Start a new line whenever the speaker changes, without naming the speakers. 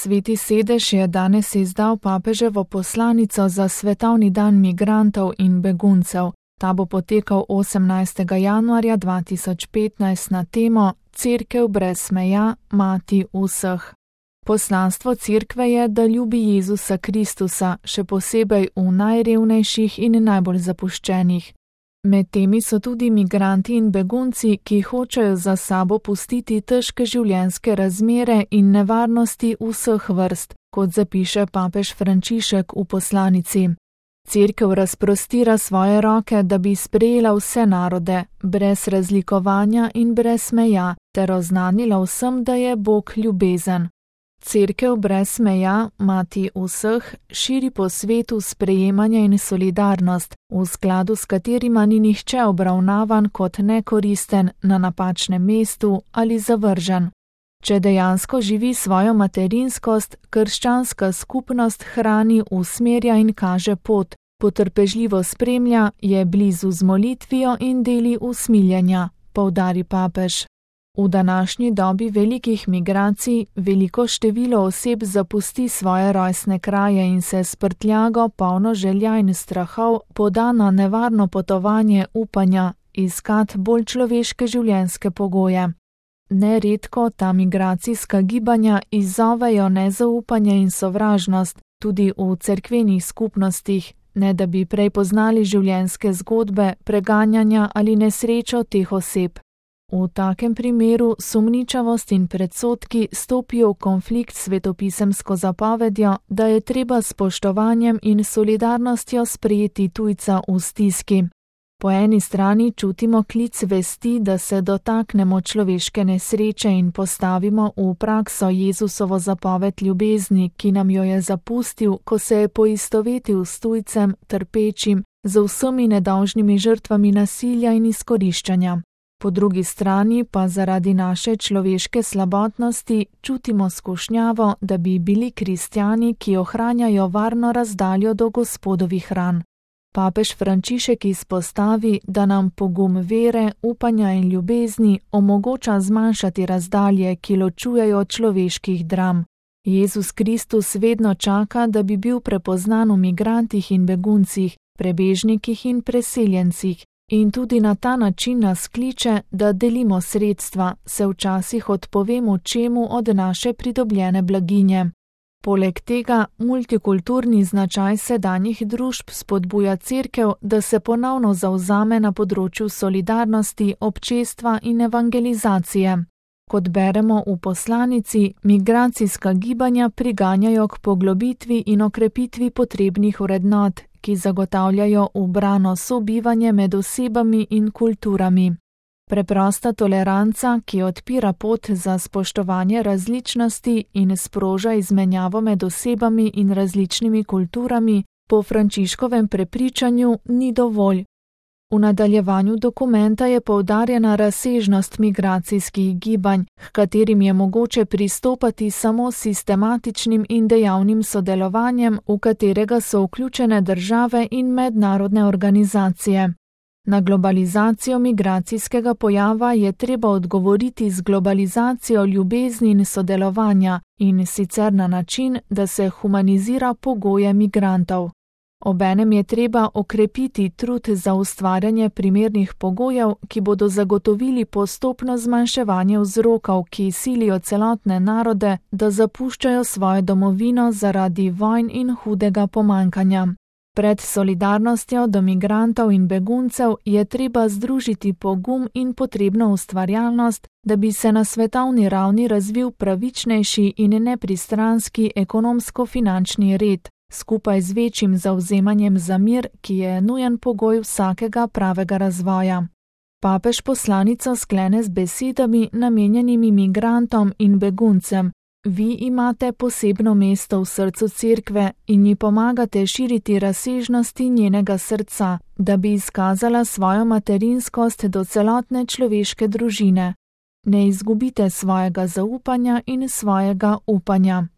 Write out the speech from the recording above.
Sveti sedež je danes izdal papeževo poslanico za svetovni dan migrantov in beguncev. Ta bo potekal 18. januarja 2015 na temo Cerkev brez meja, mati vseh. Poslanstvo cerkve je, da ljubi Jezusa Kristusa, še posebej v najrevnejših in najbolj zapuščenih. Med temi so tudi migranti in begunci, ki hočejo za sabo pustiti težke življenjske razmere in nevarnosti vseh vrst, kot zapiše papež Frančišek v poslanici. Cerkev razprostira svoje roke, da bi sprejela vse narode, brez razlikovanja in brez meja, ter oznanila vsem, da je Bog ljubezen. Cerkev brez meja, mati vseh, širi po svetu sprejemanje in solidarnost, v skladu s katerima ni nihče obravnavan kot nekoristen, na napačnem mestu ali zavržen. Če dejansko živi svojo materinskost, krščanska skupnost hrani, usmerja in kaže pot, potrpežljivo spremlja, je blizu z molitvijo in deli usmiljenja, poudari papež. V današnji dobi velikih migracij veliko število oseb zapusti svoje rojstne kraje in se s prtljago, polno želja in strahov, poda na nevarno potovanje upanja, iskat bolj človeške življenjske pogoje. Neredko ta migracijska gibanja izzovejo nezaupanje in sovražnost, tudi v cerkvenih skupnostih, ne da bi prej poznali življenjske zgodbe, preganjanja ali nesrečo teh oseb. V takem primeru sumničavost in predsodki stopijo v konflikt s svetopisemsko zapovedjo, da je treba s spoštovanjem in solidarnostjo sprejeti tujca v stiski. Po eni strani čutimo klic vesti, da se dotaknemo človeške nesreče in postavimo v prakso Jezusovo zapoved ljubezni, ki nam jo je zapustil, ko se je poistovetil s tujcem, trpečim, z vsemi nedolžnimi žrtvami nasilja in izkoriščanja. Po drugi strani pa zaradi naše človeške slabotnosti čutimo skušnjavo, da bi bili kristjani, ki ohranjajo varno razdaljo do Gospodovih ran. Papež Frančišek izpostavi, da nam pogum vere, upanja in ljubezni omogoča zmanjšati razdalje, ki ločujejo od človeških dram. Jezus Kristus vedno čaka, da bi bil prepoznan v migrantih in beguncih, prebežnikih in preseljencih. In tudi na ta način nas kliče, da delimo sredstva, se včasih odpovemo čemu od naše pridobljene blaginje. Poleg tega, multikulturni značaj sedanjih družb spodbuja cerkev, da se ponovno zavzame na področju solidarnosti, občestva in evangelizacije. Kot beremo v poslanici, migracijska gibanja priganjajo k poglobitvi in okrepitvi potrebnih vrednot, ki zagotavljajo ubrano sobivanje med osebami in kulturami. Preprosta toleranca, ki odpira pot za spoštovanje različnosti in sproža izmenjavo med osebami in različnimi kulturami, po Frančiškovem prepričanju ni dovolj. V nadaljevanju dokumenta je poudarjena razsežnost migracijskih gibanj, h katerim je mogoče pristopati samo s sistematičnim in dejavnim sodelovanjem, v katerega so vključene države in mednarodne organizacije. Na globalizacijo migracijskega pojava je treba odgovoriti z globalizacijo ljubezni in sodelovanja, in sicer na način, da se humanizira pogoje migrantov. Obenem je treba okrepiti trud za ustvarjanje primernih pogojev, ki bodo zagotovili postopno zmanjševanje vzrokov, ki silijo celotne narode, da zapuščajo svojo domovino zaradi vojn in hudega pomanjkanja. Pred solidarnostjo do migrantov in beguncev je treba združiti pogum in potrebno ustvarjalnost, da bi se na svetovni ravni razvil pravičnejši in nepristranski ekonomsko-finančni red, skupaj z večjim zavzemanjem za mir, ki je nujen pogoj vsakega pravega razvoja. Papež poslanico sklene z besedami namenjenimi migrantom in beguncem. Vi imate posebno mesto v srcu cerkve in ji pomagate širiti razsežnosti njenega srca, da bi izkazala svojo materinskost do celotne človeške družine. Ne izgubite svojega zaupanja in svojega upanja.